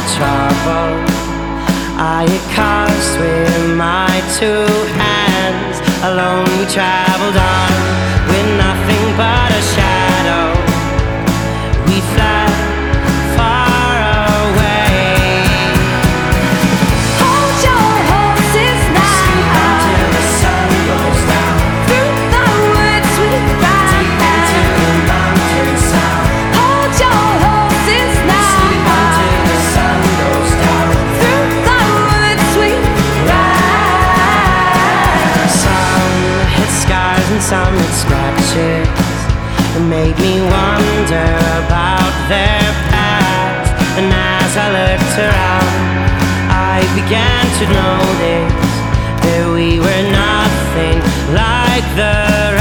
trouble I had caused with my two hands. Alone we traveled on with nothing but a shadow. We fled far away. Hold your horses now. Sleep until the sun goes down. Through the woods we ride. Deep into the mountains south. Hold your horses now. Sleep until the sun goes down. Through the woods we ride. Some hit scars and some hit scratches. It made me wonder about their past. And as I looked around, I began to notice that we were nothing like the